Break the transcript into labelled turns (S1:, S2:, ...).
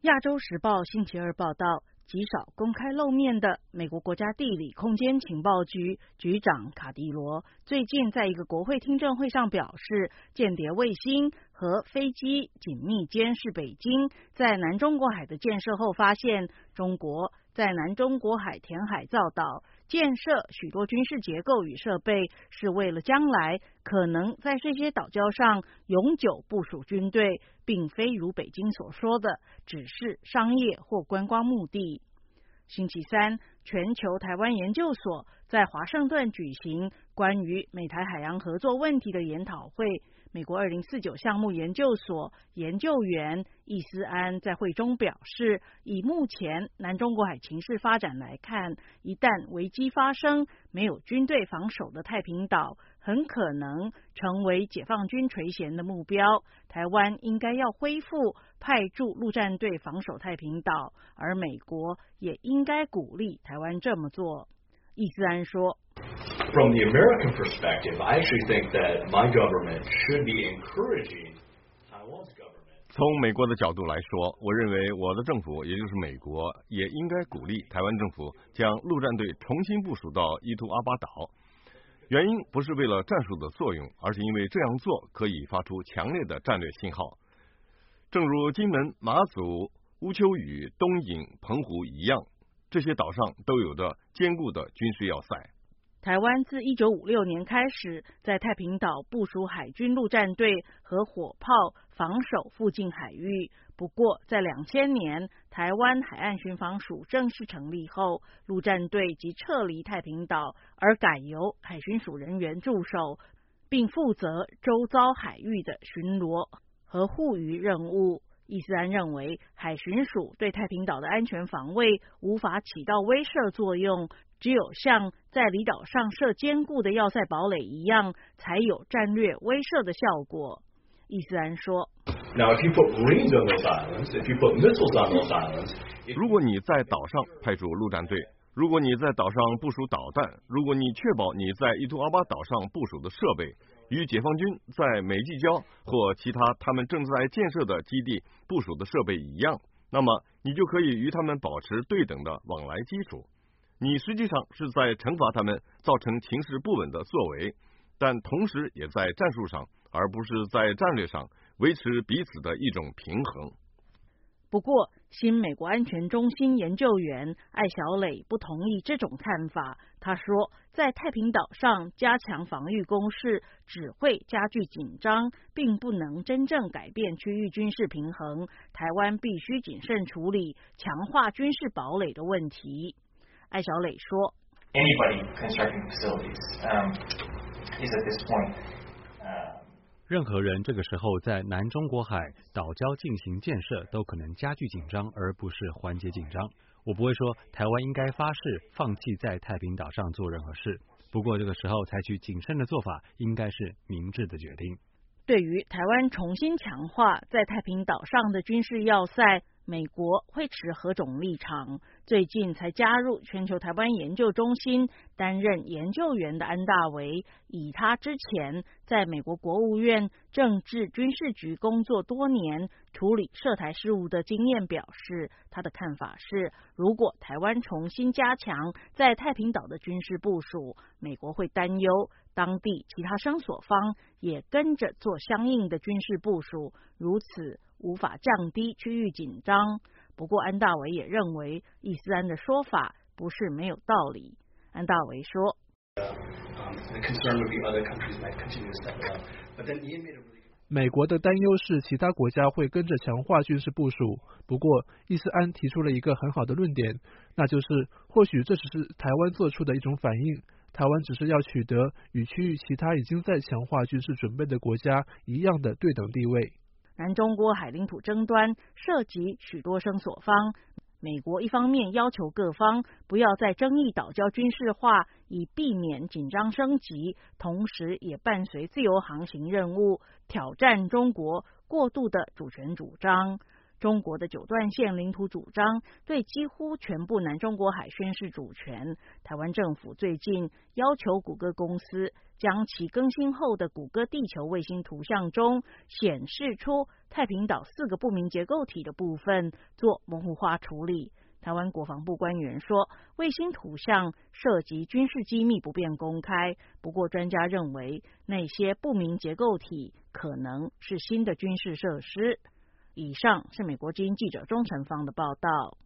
S1: 亚洲时报星期二报道，极少公开露面的美国国家地理空间情报局局长卡迪罗，最近在一个国会听证会上表示，间谍卫星和飞机紧密监视北京在南中国海的建设后，发现中国在南中国海填海造岛，建设许多军事结构与设备，是为了将来可能在这些岛礁上永久部署军队，并非如北京所说的只是商业或观光目的。星期三，全球台湾研究所在华盛顿举行关于美台海洋合作问题的研讨会。美国2049项目研究所研究员易思安在会中表示，以目前南中国海情势发展来看，一旦危机发生，没有军队防守的太平岛很可能成为解放军垂涎的目标。台湾应该要恢复派驻陆战队防守太平岛，而美国也应该鼓励台湾这么做。易思安说
S2: ，From the American perspective, I actually think that my government should be encouraging Taiwan's government.
S3: 从美国的角度来说，我认为我的政府，也就是美国，也应该鼓励台湾政府将陆战队重新部署到伊图阿巴岛。原因不是为了战术的作用，而是因为这样做可以发出强烈的战略信号。正如金门、马祖、乌丘与东引、澎湖一样，这些岛上都有着坚固的军事要塞。
S1: 台湾自1956年开始在太平岛部署海军陆战队和火炮防守附近海域。不过在2000年台湾海岸巡防署正式成立后，陆战队即撤离太平岛，而改由海巡署人员驻守，并负责周遭海域的巡逻和护渔任务。易思安认为，海巡署对太平岛的安全防卫无法起到威慑作用，只有像在离岛上设坚固的要塞堡垒一样，才有战略威慑的效果。易思安说，
S2: Now, if you put Marines on those islands, if you put missiles on those islands,
S3: 如果你在岛上派驻陆战队，如果你在岛上部署导弹，如果你确保你在伊图阿巴岛上部署的设备与解放军在美济礁或其他他们正在建设的基地部署的设备一样，那么你就可以与他们保持对等的往来基础。你实际上是在惩罚他们造成情势不稳的作为，但同时也在战术上，而不是在战略上维持彼此的一种平衡。
S1: 不过，新美国安全中心研究员艾小磊不同意这种看法。他说，在太平岛上加强防御工事只会加剧紧张，并不能真正改变区域军事平衡。台湾必须谨慎处理强化军事堡垒的问题。艾小磊说，
S4: Anybody constructing facilities is at this point
S5: 任何人这个时候在南中国海岛礁进行建设，都可能加剧紧张，而不是缓解紧张。我不会说台湾应该发誓放弃在太平岛上做任何事，不过这个时候采取谨慎的做法，应该是明智的决定。
S1: 对于台湾重新强化在太平岛上的军事要塞，美国会持何种立场？最近才加入全球台湾研究中心担任研究员的安大维，以他之前在美国国务院政治军事局工作多年，处理涉台事务的经验表示，他的看法是，如果台湾重新加强在太平岛的军事部署，美国会担忧当地其他声索方也跟着做相应的军事部署，如此无法降低区域紧张。不过安大维也认为易思安的说法不是没有道理。安大维说，
S6: 美国的担忧是其他国家会跟着强化军事部署。不过易思安提出了一个很好的论点，那就是或许这只是台湾做出的一种反应，台湾只是要取得与区域其他已经在强化军事准备的国家一样的对等地位。
S1: 南中国海领土争端涉及许多声索方，美国一方面要求各方不要在争议岛礁军事化，以避免紧张升级，同时也伴随自由航行任务挑战中国过度的主权主张。 中国的九段线领土主张对几乎全部南中国海宣示主权。台湾政府最近要求谷歌公司将其更新后的谷歌地球卫星图像中显示出太平岛4个不明结构体的部分做模糊化处理。台湾国防部官员说，卫星图像涉及军事机密，不便公开。不过专家认为，那些不明结构体可能是新的军事设施。以上是美国之音记者钟成芳的报道。